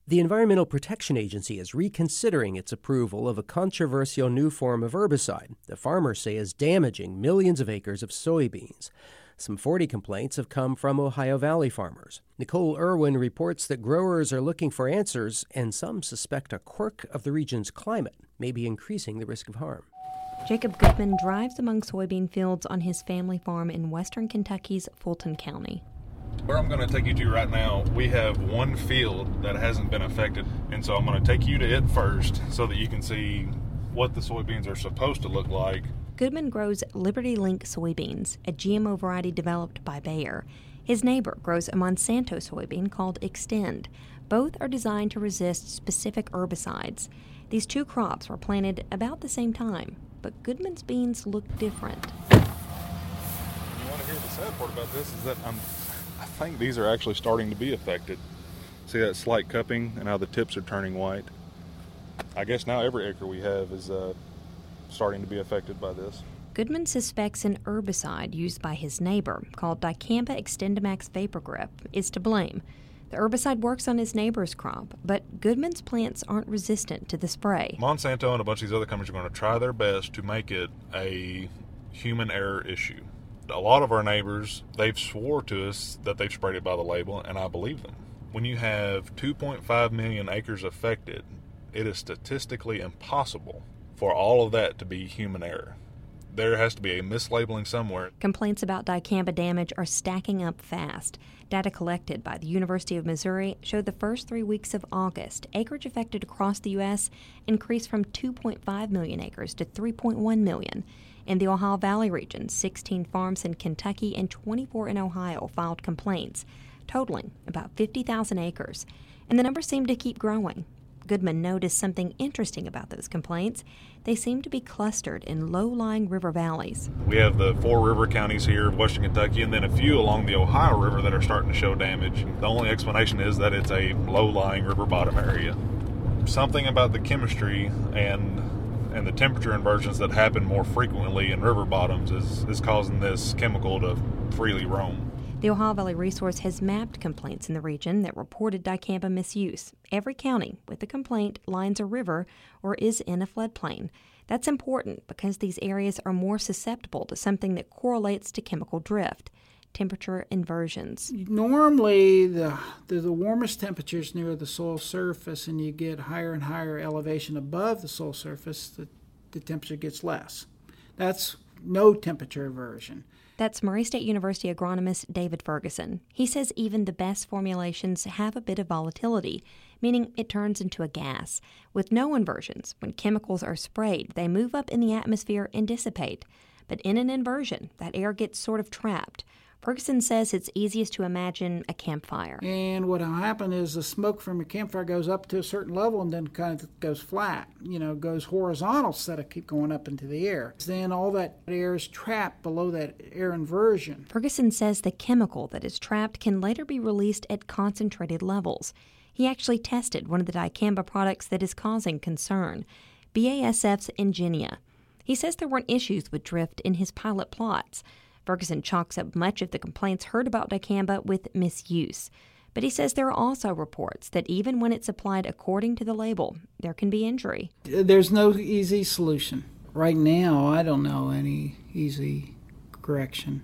The Environmental Protection Agency is reconsidering its approval of a controversial new form of herbicide that farmers say is damaging millions of acres of soybeans. Some 40 complaints have come from Ohio Valley farmers. Nicole Irwin reports that growers are looking for answers, and some suspect a quirk of the region's climate may be increasing the risk of harm. Jacob Goodman drives among soybean fields on his family farm in western Kentucky's Fulton County. Where I'm going to take you to right now, we have one field that hasn't been affected, and so I'm going to take you to it first so that you can see what the soybeans are supposed to look like. Goodman grows Liberty Link soybeans, a GMO variety developed by Bayer. His neighbor grows a Monsanto soybean called Extend. Both are designed to resist specific herbicides. These two crops were planted about the same time, but Goodman's beans look different. You want to hear the sad part about this is that I think these are actually starting to be affected. See that slight cupping and how the tips are turning white? I guess now every acre we have is starting to be affected by this. Goodman suspects an herbicide used by his neighbor, called Dicamba XtendiMax Vapor Grip, is to blame. The herbicide works on his neighbor's crop, but Goodman's plants aren't resistant to the spray. Monsanto and a bunch of these other companies are going to try their best to make it a human error issue. A lot of our neighbors, they've swore to us that they've sprayed it by the label, and I believe them. When you have 2.5 million acres affected, it is statistically impossible for all of that to be human error. There has to be a mislabeling somewhere. Complaints about dicamba damage are stacking up fast. Data collected by the University of Missouri showed the first 3 weeks of August, acreage affected across the U.S. increased from 2.5 million acres to 3.1 million. In the Ohio Valley region, 16 farms in Kentucky and 24 in Ohio filed complaints, totaling about 50,000 acres. And the numbers seem to keep growing. Goodman noticed something interesting about those complaints. They seem to be clustered in low-lying river valleys. We have the 4 river counties here in western Kentucky and then a few along the Ohio River that are starting to show damage. The only explanation is that it's a low-lying river bottom area. Something about the chemistry and the temperature inversions that happen more frequently in river bottoms is causing this chemical to freely roam. The Ohio Valley Resource has mapped complaints in the region that reported dicamba misuse. Every county with a complaint lines a river or is in a floodplain. That's important because these areas are more susceptible to something that correlates to chemical drift, temperature inversions. Normally, the warmest temperatures near the soil surface, and you get higher and higher elevation above the soil surface, the temperature gets less. That's no temperature inversion. That's Murray State University agronomist David Ferguson. He says even the best formulations have a bit of volatility, meaning it turns into a gas. With no inversions, when chemicals are sprayed, they move up in the atmosphere and dissipate. But in an inversion, that air gets sort of trapped. Ferguson says it's easiest to imagine a campfire. And what will happen is the smoke from a campfire goes up to a certain level and then kind of goes flat, goes horizontal instead of keep going up into the air. Then all that air is trapped below that air inversion. Ferguson says the chemical that is trapped can later be released at concentrated levels. He actually tested one of the dicamba products that is causing concern, BASF's Ingenia. He says there weren't issues with drift in his pilot plots. Ferguson chalks up much of the complaints heard about dicamba with misuse. But he says there are also reports that even when it's applied according to the label, there can be injury. There's no easy solution. Right now, I don't know any easy correction.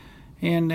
And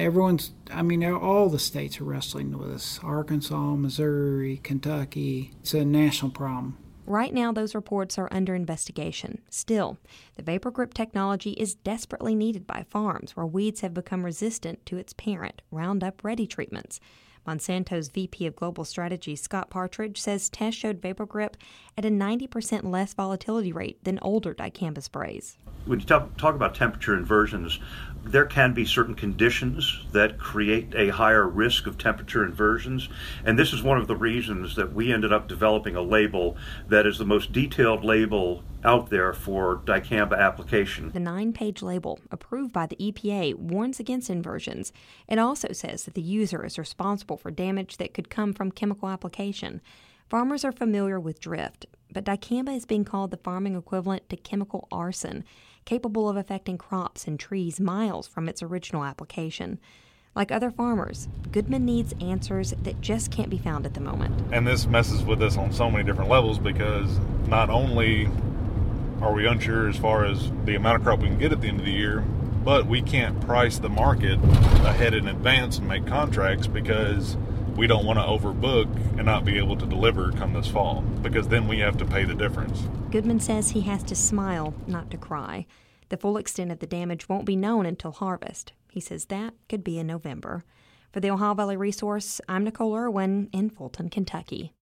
all the states are wrestling with this. Arkansas, Missouri, Kentucky. It's a national problem. Right now, those reports are under investigation. Still, the Vapor Grip technology is desperately needed by farms where weeds have become resistant to its parent, Roundup Ready treatments. Monsanto's VP of Global Strategy, Scott Partridge, says tests showed Vapor Grip at a 90% less volatility rate than older dicamba sprays. When you talk about temperature inversions, there can be certain conditions that create a higher risk of temperature inversions, and this is one of the reasons that we ended up developing a label that is the most detailed label out there for dicamba application. The 9-page label, approved by the EPA, warns against inversions. It also says that the user is responsible for damage that could come from chemical application. Farmers are familiar with drift, but dicamba is being called the farming equivalent to chemical arson, capable of affecting crops and trees miles from its original application. Like other farmers, Goodman needs answers that just can't be found at the moment. And this messes with us on so many different levels, because not only are we unsure as far as the amount of crop we can get at the end of the year, but we can't price the market ahead in advance and make contracts, because we don't want to overbook and not be able to deliver come this fall, because then we have to pay the difference. Goodman says he has to smile, not to cry. The full extent of the damage won't be known until harvest. He says that could be in November. For the Ohio Valley Resource, I'm Nicole Irwin in Fulton, Kentucky.